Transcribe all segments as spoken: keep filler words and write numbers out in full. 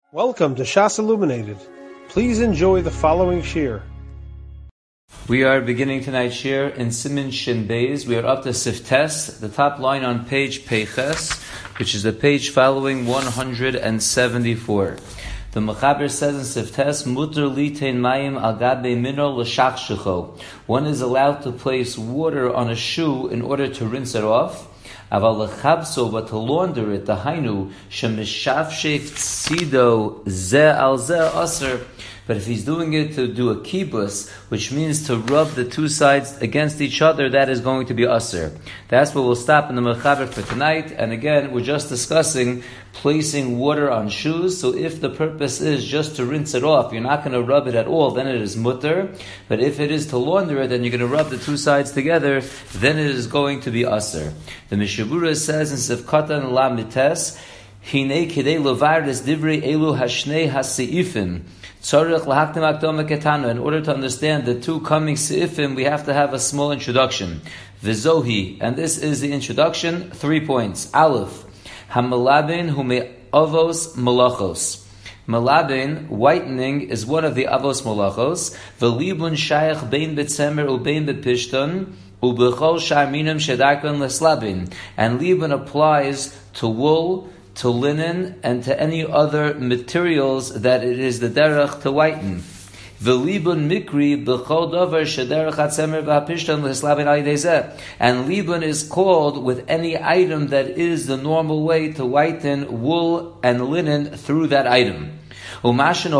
Welcome to Shas Illuminated. Please enjoy the following shir. We are beginning tonight's shir in Siman Shin Beis. We are up to Siftes, the top line on page Peiches, which is the page following one hundred seventy-four. The Mechaber says in Siftes, Muter litein mayim al gabe minor l'shachshecho. One is allowed to place water on a shoe in order to rinse it off. Aval lechabso, but to launder it, the hainu shemishafshef tzido ze al ze aser. But if he's doing it to do a kibus, which means to rub the two sides against each other, that is going to be aser. That's where we'll stop in the Mechaber for tonight. And again, we're just discussing placing water on shoes. So if the purpose is just to rinse it off, you're not going to rub it at all, then it is mutter. But if it is to launder it, and you're going to rub the two sides together, then it is going to be aser. The Mishabura says in Sivkatan La Mites, Hine kidei lovardes divrei elu hashnei haseifim. In order to understand the two coming seifim, we have to have a small introduction. Vizohi, and this is the introduction. Three points. Aleph, hamalabin hume avos malachos. Malabin, whitening, is one of the avos malachos. Velibun shayach bein betzemer ubein bepishton ubechol sharminam shedarkon leslabin. And libun applies to wool, to linen, and to any other materials that it is the derech to whiten. V'libun mikri b'chol davar shederech hatzemer v'hapishton l'hislabin al-yedei. And libun is called with any item that is the normal way to whiten wool and linen through that item. And that which the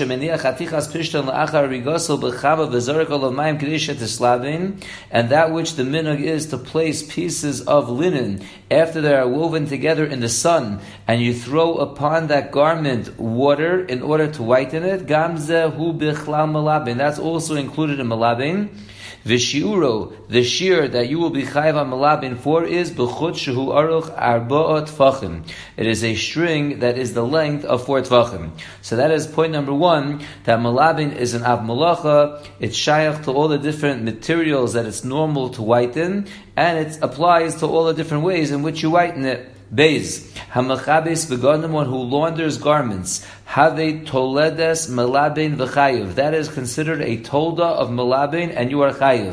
minhag is to place pieces of linen after they are woven together in the sun, and you throw upon that garment water in order to whiten it. That's also included in malabin. Vishiuro, the shear that you will be chayv on malabin for is b'chut shehu aruch arba'ot tfachim. It is a string that is the length of four tfachim. So that is point number one, that malabin is an av malacha. It's shayach to all the different materials that it's normal to whiten, and it applies to all the different ways in which you whiten it. Beis, hamachabes begonim, one who launders garments, have toledes malabin v'chayiv. That is considered a tolda of malabin, and you are chayiv.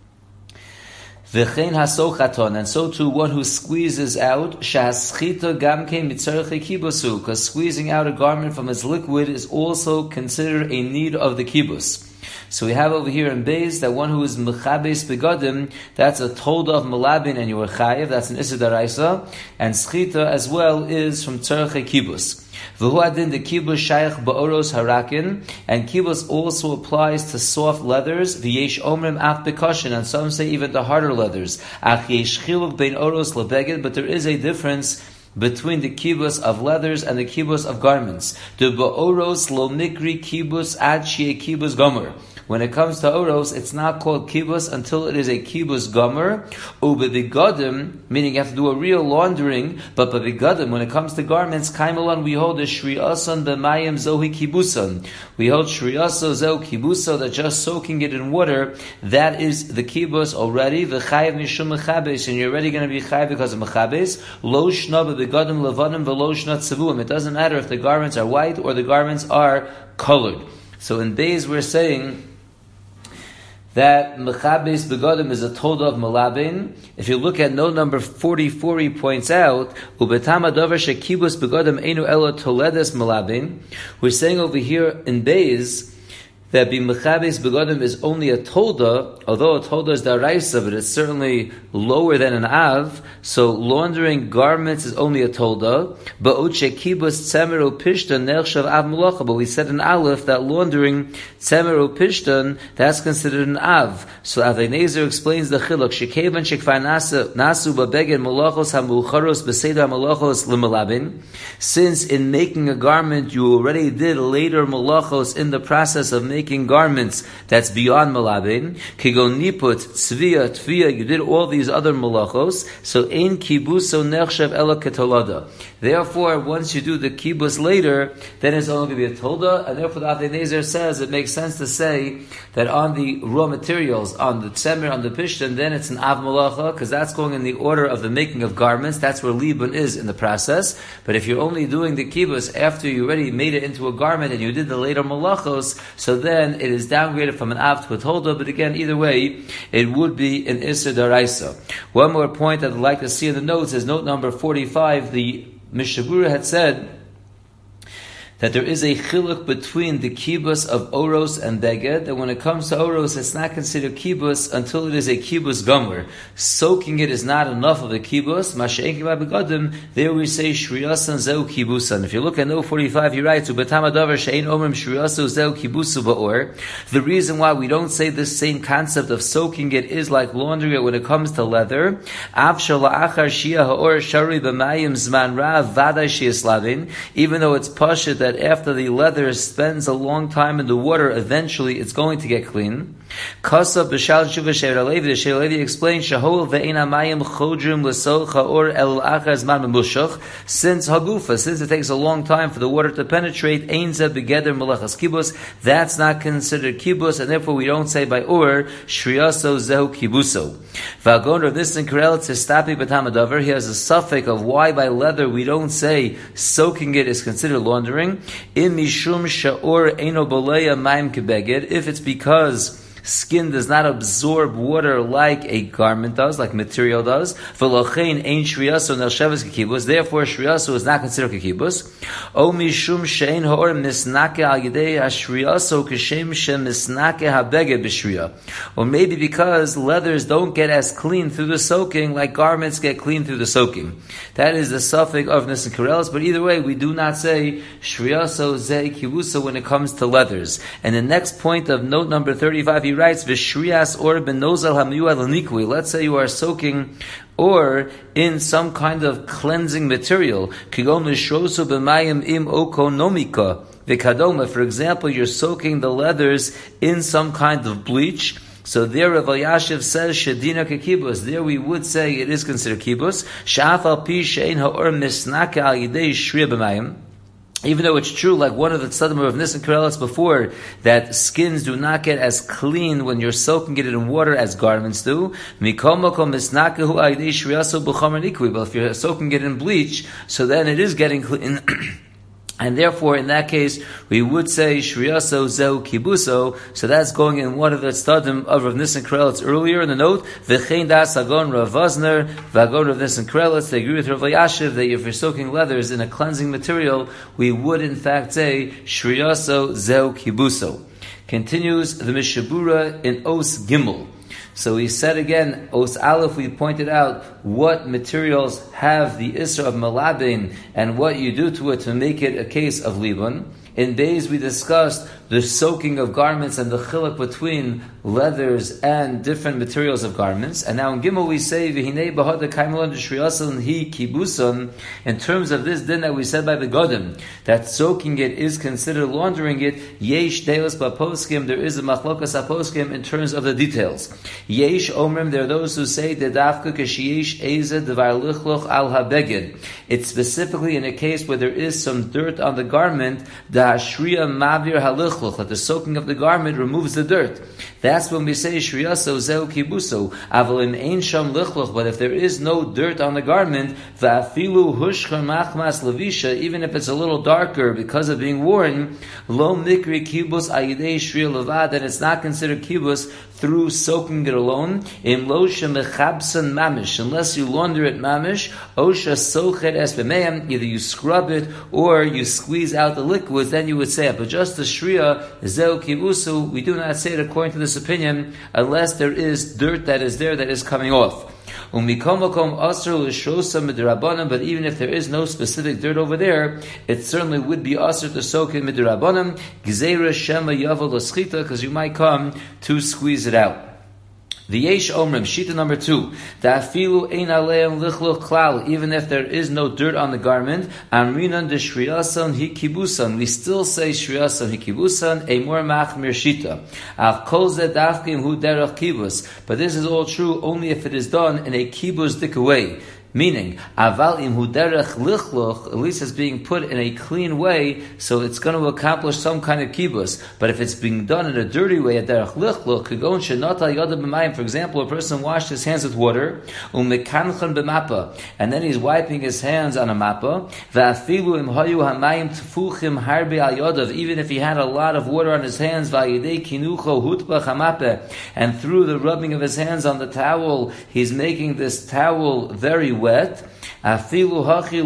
V'chein hasochaton, and so too one who squeezes out, shahaschita gamke mitzarche kibusu, because squeezing out a garment from its liquid is also considered a need of the kibus. So we have over here in Beis that one who is mechabes begodim, that's a tolda of malabin and you are chayiv, that's an issa daraisa, and schita as well is from tzarche kibus. V'hu adin the kibus shayach ba'oros harakin, and kibus also applies to soft leathers, v'yesh omrim af bekoshin, and some say even the harder leathers. Ach yesh chiluk bein oros lebeged, but there is a difference between the kibus of leathers and the kibus of garments. The ba'oros lo mikri kibus ad shie kibus gomer. When it comes to oros, it's not called kibus until it is a kibus gomer. Ubebigadim, meaning you have to do a real laundering. But bebigadim, when it comes to garments, kaimalan, we hold the shriasan b'mayim zohi kibusan. We hold shriaso zo kibuso, that just soaking it in water, that is the kibus already. V'chayiv mishum mechabes, and you're already going to be chayiv because of mechabes. Lo shna bebigadim levadim v'lo shna tzevuim. It doesn't matter if the garments are white or the garments are colored. So in Beis we're saying that mechabes begodim is a tolda of malabin. If you look at note number forty-four, he points out, ubetama davar shekibus begodim einu elo toledes malabin. We're saying over here in Beis that be mechabes begodim is only a tolda, although a tolda is daraisa, but it's certainly lower than an av. So laundering garments is only a tolda. But uche kibus tzemeru pishtan nechshav av malacha. But we said in Aleph that laundering tzemeru pishtan, that's considered an av. So Avnei Nezer explains the chiluk shekevan shekfar nasu nasu babeged malachos hamucharos beseda malachos lemalabin. Since in making a garment you already did later malachos in the process of making making garments that's beyond malabin, kigon niput, tzviya, tviya, you did all these other malachos, so ein kibuso nechshav ela ketolada. Therefore, once you do the kibus later, then it's only going to be a tolda, and therefore the Avnei Nezer says it makes sense to say that on the raw materials, on the tzemer, on the pishtan, then it's an av malacha, because that's going in the order of the making of garments. That's where libun is in the process. But if you're only doing the kibus after you already made it into a garment and you did the later malachos, so then it is downgraded from an av to a tolda. But again, either way, it would be an issa daraisa. One more point that I'd like to see in the notes is note number forty-five. The Mishnah Berurah had said that there is a chiluk between the kibus of oros and beged, that when it comes to oros, it's not considered kibus until it is a kibus gomer. Soaking it is not enough of a kibus. Masha'enki ba'begadim, there we say shriyasan zeu kibusan. If you look at note forty-five, he writes, U'betam hadavar she'ein omrim shriyasu zeu kibusu ba'or. The reason why we don't say this same concept of soaking it is like laundering it when it comes to leather. Av shala'achar shia ha'or shari b'mayim zman ra vaday shi'eslavin. Even though it's pashut that after the leather spends a long time in the water, eventually it's going to get clean. Kasav b'shal shuva she'er alevi, the she'er alevi explains, shahol ve'ein hamayim chodrim l'soch ha'or el achar zman memushach. Since hagufa, since it takes a long time for the water to penetrate, ein zeh begeder melachas kibus, that's not considered kibus, and therefore we don't say by or, shriyaso zehu kibuso. V'agon of this in Karel tzestapi b'tam hadavar, he has a suffix of why by leather we don't say soaking it is considered laundering. In mishum sha'or eino boleya maim kebeged, if it's because skin does not absorb water like a garment does, like material does. V'lochein ein shriyaso nelsheves kekibus. Therefore, shriyaso is not considered kekibus. O mishum she'ein ha'or misnake al yedei hashriyaso kashem shemisnake habeged b'shriya. Or maybe because leathers don't get as clean through the soaking like garments get clean through the soaking. That is the suffix of Nisan Karelis. But either way, we do not say shriyaso ze kibusa when it comes to leathers. And the next point of note number thirty-five, he writes, V'shrias or benozal hamiyuad l'nikui. Let's say you are soaking or in some kind of cleansing material. Kigon l'shrosu b'mayim im okonomika. V'kadoma. For example, you're soaking the leathers in some kind of bleach. So there Rav Elyashiv says shedina kekibus. There we would say it is considered kibus. Sha'af al pi she'ein ha'or misnake al yidei shriya b'mayim. Even though it's true, like one of the tzadim of Nisan Karelis before, that skins do not get as clean when you're soaking it in water as garments do. But if you're soaking it in bleach, so then it is getting clean. And therefore, in that case, we would say shriyaso zeu kibuso. So that's going in one of the tzadim of Rav Nisan Karelis earlier in the note. V'chein das agon Rav Vosner v'agon Rav Nisan Karelis. They agree with Rav Elyashiv that if you're soaking leathers in a cleansing material, we would in fact say shriyaso zeu kibuso. Continues the Mishnah Berurah in Os Gimel. So we said again, Os Aleph, we pointed out what materials have the Isra of Malabin and what you do to it to make it a case of Libun. In Beis we discussed the soaking of garments and the chiluk between leathers and different materials of garments. And now in Gimel we say, V'hinei b'hada kaimelon d'shriyason hi kibuson. In terms of this din that we said by the Godim, that soaking it is considered laundering it, yesh deos b'poskim, there is a machlokas aposkim in terms of the details. Yesh omrim, there are those who say, Dedavka kashiyesh eze devar lichloch al habeged. It's specifically in a case where there is some dirt on the garment, the hashriya mavir halich, that the soaking of the garment removes the dirt. That's when we say shriyaso zeu kibuso. Avalim ein sham lichloch. But if there is no dirt on the garment, va'afilu hushcha machmas levisha, even if it's a little darker because of being worn, lo mikri kibus ayidei shriya levad, then it's not considered kibus through soaking it alone. Im lo shemechabsan mamish, unless you launder it mamish, osha sochet es b'meim, either you scrub it or you squeeze out the liquids, then you would say it. But just the shriya zeu kibusu, we do not say it according to this opinion unless there is dirt that is there that is coming off. But even if there is no specific dirt over there, it certainly would be asr to soak it midrabanan, gzeira shema yavel l'schita, because you might come to squeeze it out. The Yesh Omrim, Shita number two, Ta'afilu ein aleim lichloch klal, even if there is no dirt on the garment, Amrinan de shriyasan hi kibusan, we still say shriyasan hi kibusan, a more machmir Shita. Av kol ze dafkim hu derech kibus, but this is all true only if it is done in a kibus dik way. Meaning, aval im hu derech lichloch, at least it's being put in a clean way, so it's going to accomplish some kind of kibus. But if it's being done in a dirty way, a derech lichloch, kagon shenata yada b'mayim, for example, a person washed his hands with water, u'mekanchan b'mappa, and then he's wiping his hands on a mappa, va'afilu im hayu hamayim tfuchim harbe al yodav, even if he had a lot of water on his hands, va'yidei kinucho hutbach hamape, and through the rubbing of his hands on the towel, he's making this towel very wet. Still,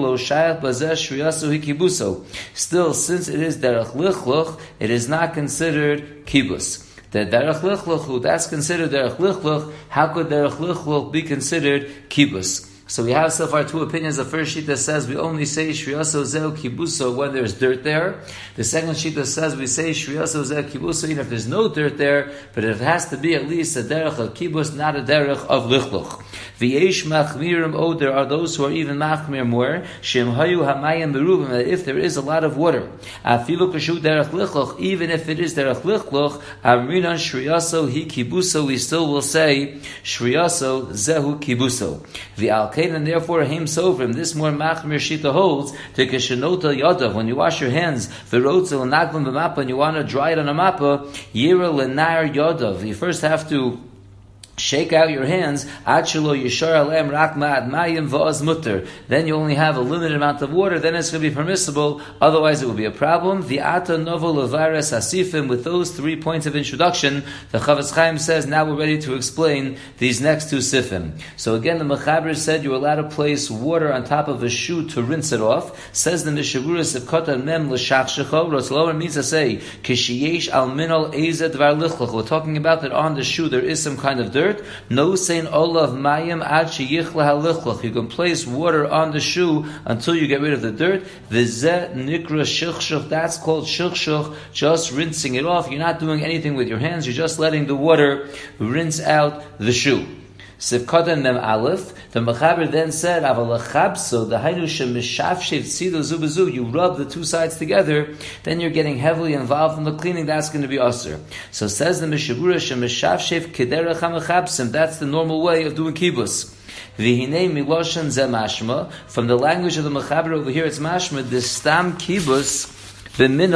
since it is derech lichloch, it is not considered kibus. The derech lichloch, that's considered derech lichloch. How could derech lichloch be considered kibus? So we have so far two opinions. The first shita says we only say shriyaso zeu kibuso when there's dirt there. The second shita says we say shriyaso zeu kibuso even if there's no dirt there, but it has to be at least a derech of kibus, not a derech of lichloch. V'yesh machmirim, oh, there are those who are even machmir more. Shem hayu hamayim beruvim, if there is a lot of water. Afilu kashu derech lichloch, even if it is derech lichloch, amrinan shriyaso hi kibuso, we still will say shriyaso zehu kibuso. V'al and therefore, Haim Sovrim, this more Machmir Shita holds, to Keshenota Yadav, when you wash your hands, Verotzel and Naglam B'mappa, and you want to dry it on a mappa, Yira L'nair Yadav. You first have to shake out your hands. Achelo yishar alem rak ma'ad mayim va'az mutter. Then you only have a limited amount of water. Then it's going to be permissible. Otherwise, it will be a problem. V'ata novo levares asifim. With those three points of introduction, the Chavetz Chaim says now we're ready to explain these next two sifim. So again, the Mechaber said you're allowed to place water on top of a shoe to rinse it off. Says the Mishabura Sivkota Mem l'shachshecho. Rotlower means to say kishiyesh al minol ezed var lichloch. We're talking about that on the shoe there is some kind of dirt. No saying olav mayim ad sheyichla halichlach. You can place water on the shoe until you get rid of the dirt. V'zeh nikra shilchshuch. That's called shilchshuch. Just rinsing it off. You're not doing anything with your hands. You're just letting the water rinse out the shoe. Sivkatan mem aleph. The Mechaber then said, "Avalachabso the hainu shemishafshev tzido zu bezu." You rub the two sides together, then you're getting heavily involved in the cleaning. That's going to be usher. So says the Mishabura shemishafshev kederach hamachabsim. That's the normal way of doing kibus. V'hinei miloshan ze mashma. From the language of the Mechaber over here, it's mashma. The stam kibus. Since the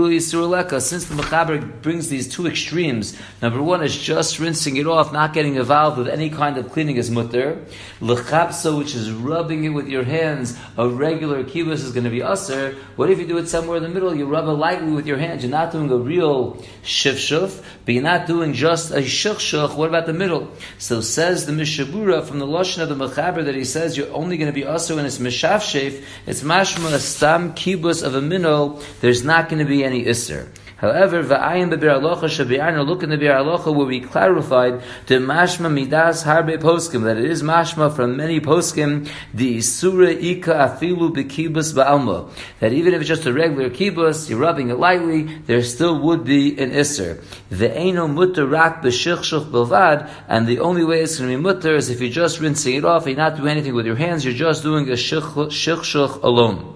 Mechaber brings these two extremes, number one is just rinsing it off, not getting involved with any kind of cleaning is mutter. L'chabso, which is rubbing it with your hands, a regular kibus is going to be aser. What if you do it somewhere in the middle? You rub it lightly with your hands. You're not doing a real shifshuf, but you're not doing just a shukshuk. What about the middle? So says the Mishabura from the Lashon of the Mechaber that he says you're only going to be aser when it's mishafshef. It's mashma a stam kibus of a minol. There's not going to be any isser. However, va'ayim be'bir alocha shabi'arna, look in the bir alocha where we clarified the mashma midas harbe poskim, that it is mashma from many poskim, the isura ika afilu bekibus ba'alma, that even if it's just a regular kibus, you're rubbing it lightly, there still would be an isser. Ve'eno mutter rak b'shilchshuch bilvad, and the only way it's going to be mutter is if you're just rinsing it off, you're not doing anything with your hands, you're just doing a shilchshuch alone.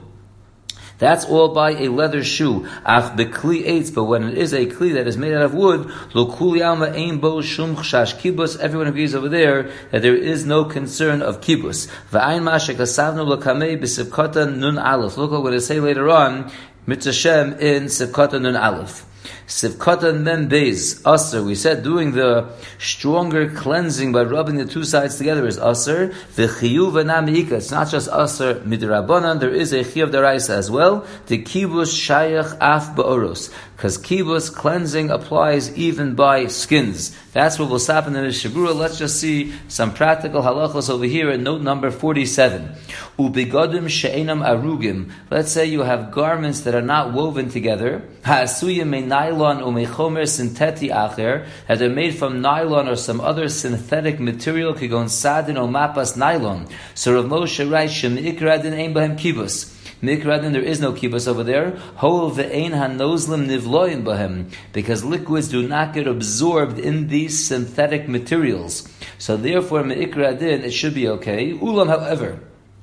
That's all by a leather shoe. Ach bekli eitz, but when it is a kli that is made out of wood, lo kuli alma ein bo shum chashash kibus. Everyone agrees over there that there is no concern of kibus. Va'ayin mashek asavnu l'kamei b'sivkata nun aleph. Look at what it say later on, mitzvah in sivkata nun aleph. Sivkatan mem beis aser. We said doing the stronger cleansing by rubbing the two sides together is aser. V'chiyuv v'namika. It's not just aser midrabanan. There is a chiyuv deraisa as well. The kibus shayach af ba'oros. Because kibus cleansing applies even by skins. That's what will stop in the Mishabura. Let's just see some practical halachos over here at note number forty-seven. Ubigodim she'enam arugim. Let's say you have garments that are not woven together. Ha'asuyim me nylon u'mechomer sinteti acher. That they're made from nylon or some other synthetic material. Kigon sadin o mapas nylon. So Rav Moshe writes, Shemikradin ein bahem kibus. Mikradin, there is no kibus over there. Hol ve'ein hanozlim nivloim bahem, because liquids do not get absorbed in these synthetic materials. So therefore, meikradin, it should be okay. Ulam, however,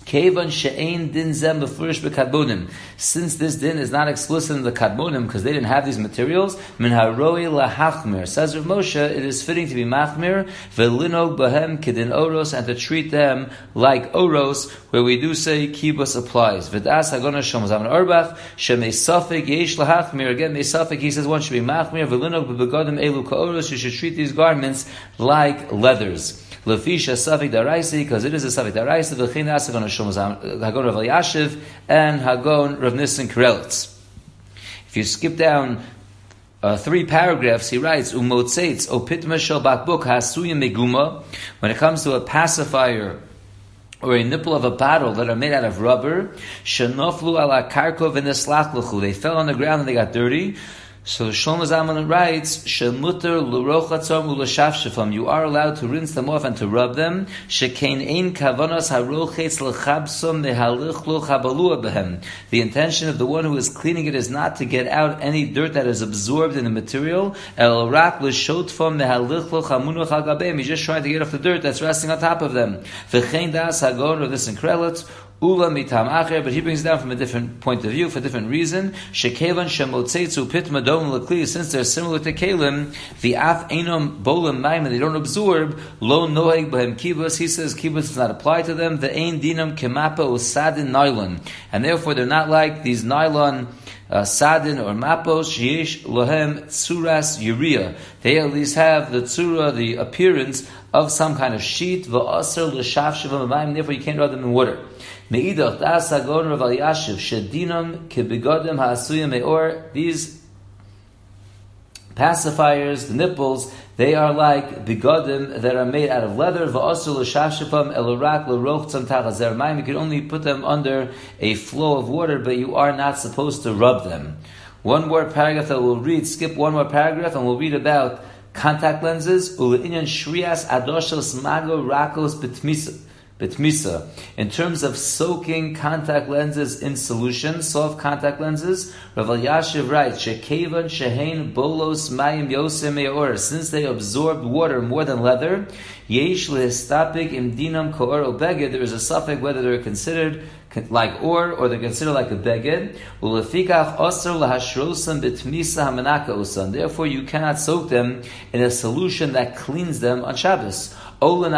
Kevan she'ein din zem befurish b'kadmonim. Since this din is not explicit in the kadmonim because they didn't have these materials, min haroi lahachmir. Says Rav Moshe, it is fitting to be machmir v'linog bahem kedin oros, and to treat them like oros, where we do say kibus applies. V'das hagona shom zaman arbach shemei safik yesh lahachmir. Again, mei safik, he says one should be machmir v'linog b'begadim elu ka'oros. You should treat these garments like leathers. Lefisha Safik Daraisi, because it is a Safik Daraisi, V'chein Asagon Hagon Rav Elyashiv and Hagon Rav Nissen Karelitz. If you skip down uh, three paragraphs, he writes, Umotzeitz O Pitma Shel Bakbuk Hasuya Meguma. When it comes to a pacifier or a nipple of a bottle that are made out of rubber, Shenoflu ala Karko v'neslach l'chu. They fell on the ground and they got dirty. So Shlomo Zalman writes, "Shemuter l'rochatzam u'l'shafshefam." You are allowed to rinse them off and to rub them. Shekein ein kavanas harochetz l'chabsom mehalich chabalua behem. The intention of the one who is cleaning it is not to get out any dirt that is absorbed in the material. El rak l'shotfam mehalich chamunuch hagabeim. He's just trying to get off the dirt that's resting on top of them. V'chein das hagon or this increlot. Ula mitam acher, but he brings it down from a different point of view, for a different reason. Shekevan shemotzeitzu pitma dom l'kli, since they're similar to kalim, the af enom bolam maim, and they don't absorb, lo noeg b'hem kibus, he says kibus does not apply to them, the ein dinam kemapa usadin nylon, and therefore they're not like these nylon Uh, sadin or mapos sheyesh lohem tsuras urea. They at least have the tsura, the appearance of some kind of sheet. V'aser l'shafshavam b'mayim. Therefore, you can't rub them in water. Meidach das hagon Rav Elyashiv shedinam kebigodim ha'asuyim meor. These pacifiers, the nipples, they are like bigodim that are made out of leather. V'aser l'shafshafam elorak l'rochtzam tachazer mayim. You can only put them under a flow of water, but you are not supposed to rub them. One more paragraph that we'll read. Skip one more paragraph, and we'll read about contact lenses. U'inyan shrias adoshos mago rakos betmisa. Betmisa. In terms of soaking contact lenses in solution, soft contact lenses, Rav Elyashiv writes, Shekevan shehein bolos mayim yosem me'or. Since they absorbed water more than leather, yesh lehistapik im dinam ko'or beged. There is a suffix whether they're considered like or, or they're considered like a beged. Ulefikach osar lahashrosam betmisa hamanaka osan. Therefore, you cannot soak them in a solution that cleans them on Shabbos. Or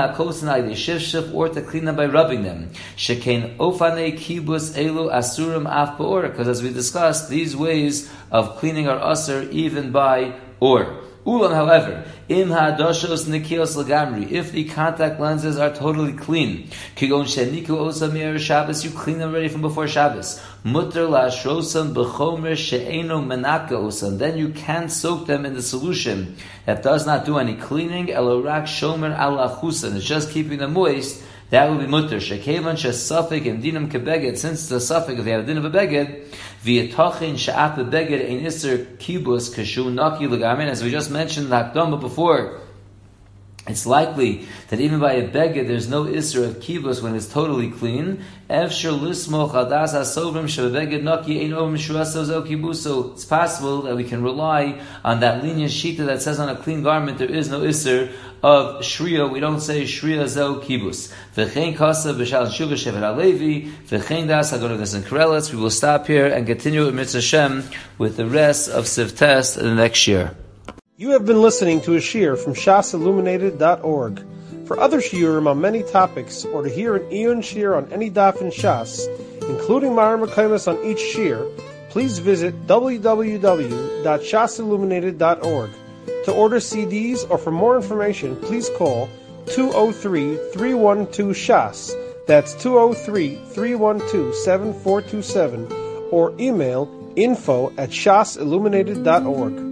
to clean them by rubbing them. Shekain ofane kibus elu asurim af ba'or. Because as we discussed, these ways of cleaning are asur even by or. Ulam, however, im ha'adoshos nikios lagamri. If the contact lenses are totally clean, kigon sheniku osam yer Shabbos, you clean them already from before Shabbos. Mutter la'ashrosam b'chomer she'eno menaka osam. Then you can soak them in the solution that does not do any cleaning. Elorak shomer ala chusan. It's just keeping them moist. That will be mutter. Shekevan shesafik im dinam kebeged. Since the suffix, if they have a din of a beged, v'yetachin she'at bebeged ein iser kibus kashu naki l'gamin. As we just mentioned the hakdama before, it's likely that even by a beged there's no iser of kibus when it's totally clean. Efshir lismoch adas hasovrim shebeged naki ein ovim shuasozo kibus. So it's possible that we can rely on that lenient shita that says on a clean garment there is no iser of shriya. We don't say shriya zo kibus. V'chein kasa b'shal shuva shevet alevi. V'chein das hagon this in Karelitz. We will stop here and continue with Mitzvah Shem with the rest of Sivtes in the next year. You have been listening to a shiur from shas illuminated dot org. For other shiurim on many topics, or to hear an Iyun shiur on any daf in Shas, including Mareh Mekomos on each shiur, please visit w w w dot shas illuminated dot org. To order C Ds or for more information, please call two oh three, three one two, shas. That's two oh three, three one two, seven four two seven, or email info at shas illuminated dot org.